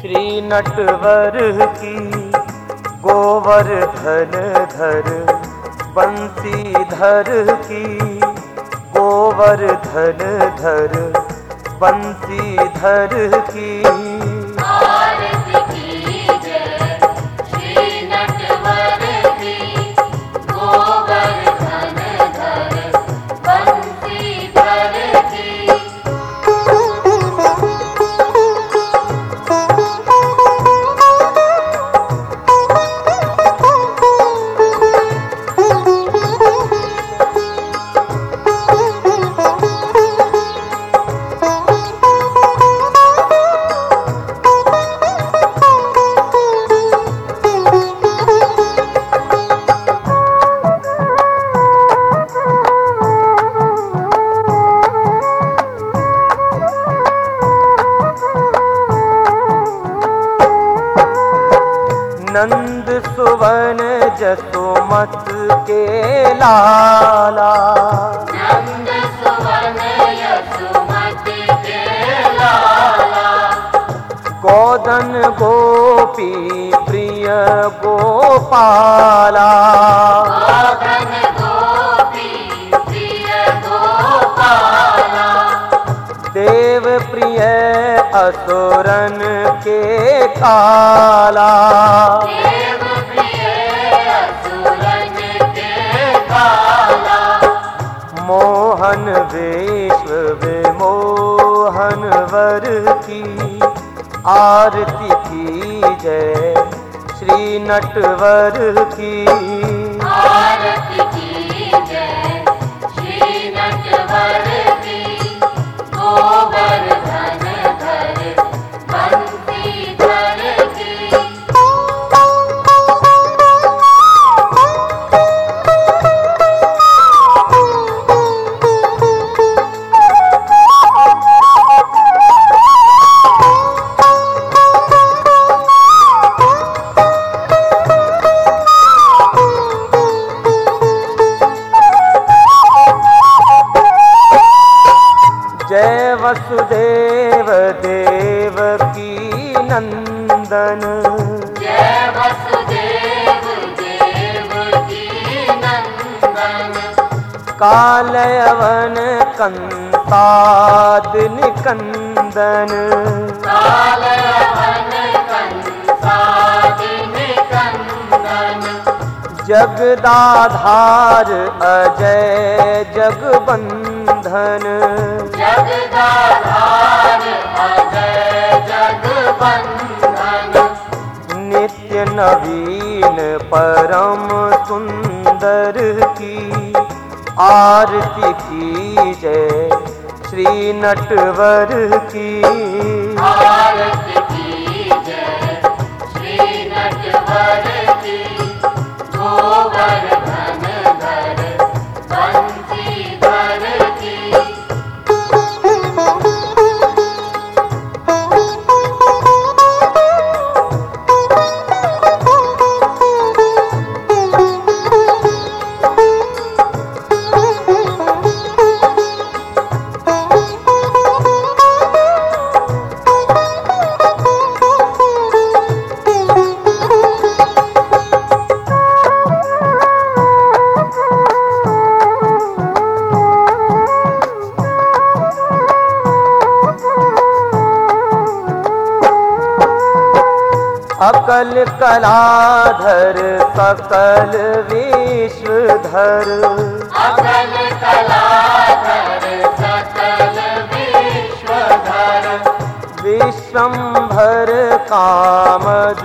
श्री नटवर की गोवर्धन धर बंसीधर की गोवर्धन धर बंसीधर की आरती कीजिए श्री नटवर की गोवर्धन धर बंसीधर की। नंद सुवन जसोमत के लाला नंद सुवन यशोमत के लाला गोदन गोपी प्रिय गोपाला गोधन गोपी प्रिय गोपाला देव प्रिय असुरन के काला देव प्रिय असुरन के काला मोहन विश्व विमोहन वर की आरती कीजय श्री नटवर की आरती कीजिए श्री नटवर की गोवर्धन धर बंसीधर की। जय वसुदेव देव की नंदन जय वसुदेव देव की नंदन कालयवन कंताद निकंदन कालयवन कंसाद निकंदन जगदाधार अजय जगबंधन जगदाधार अजय जगबंधन नित्य नवीन परम सुंदर की आरती कीजय श्री नटवर की आरती कीजिए श्री नटवर की गोवर्धन धर बंसीधर की। अकल कलाधर सकल विश्वधर अकल कलाधर सकल विश्वधर विश्वंभर कामद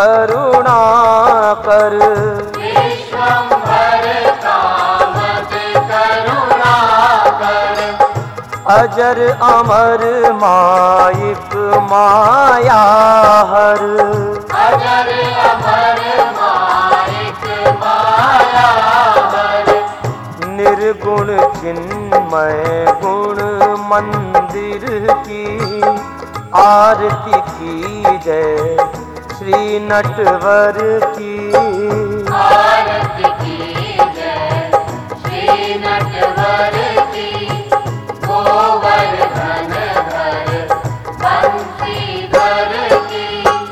करुणाकर विश्वंभर कामद करुणाकर अजर अमर माइक मायाहर अजर अमर माइक मायाहर निर्गुण चिन्मय गुण मंदिर की आरती कीजय श्री नटवर की आरती कीजिए श्री नटवर की गोवर्धन धर बंसीधर की।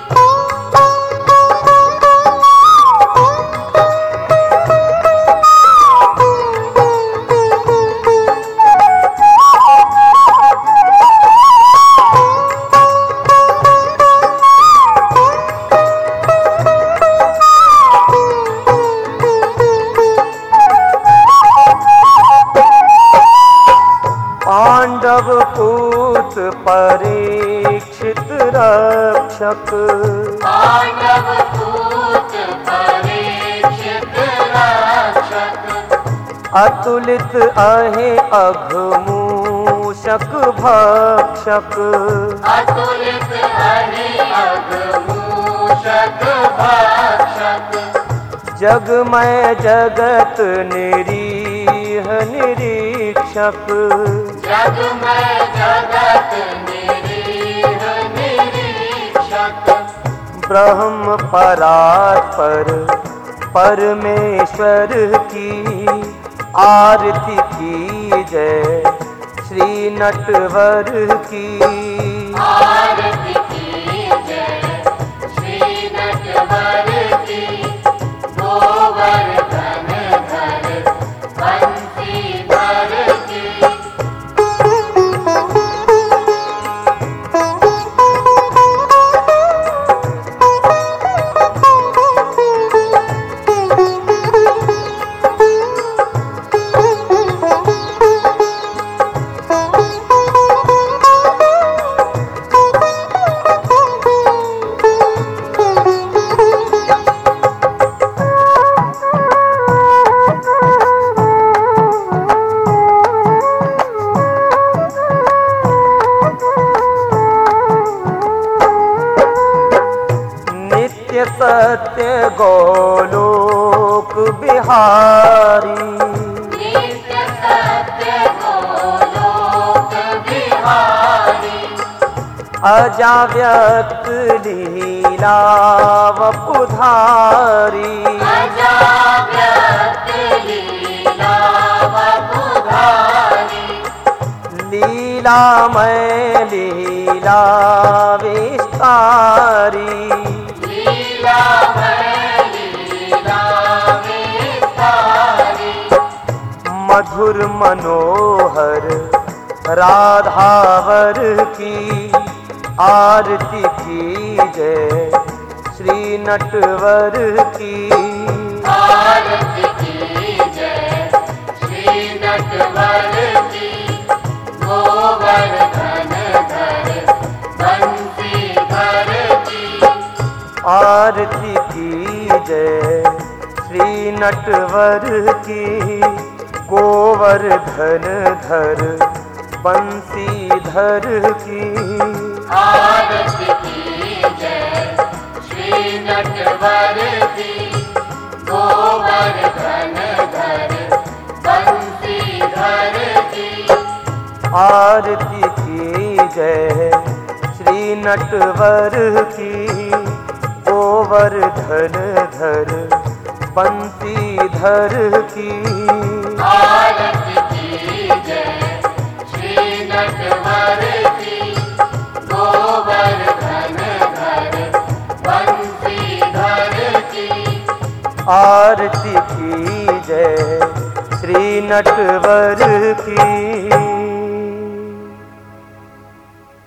रक्षक। पांडव पूत परीक्षित रक्षक। अतुलित आहे अघमूषक भक्षक। अतुलित आहे अघमूषक भक्षक। जगमय जगत निरीह निरीक्षक। जगमय जगत निरीह निरीक्षक। ब्रह्म परात्पर परमेश्वर की आरती की जय श्री नटवर की। आरती की जय श्री नटवर की। गोवर्धन धर बंसीधर की। सत्य गोलोक बिहारी। नित्य सत्य गोलोक बिहारी। अजाव्यक्त लीला वपुधारी। अजाव्यक्त लीला वपुधारी। लीलामय लीला विस्तारी। मधुर मनोहर राधावर की आरती की जय श्री नटवर की। आरती की जय श्री नटवर की। गोवर्धन धर बंसीधर की। आरती की जय श्री नटवर की। गोवर्धन धर बंसीधर की। आरती की जय श्री नटवर की। गोवर्धन धर बंसीधर की। आरती की जय श्री नटवर की। गोवर्धन धर बंसीधर की। आरती की जय श्री नटवर की। गोवर्धन धर बंसीधर की। आरती की जय श्री नटवर की।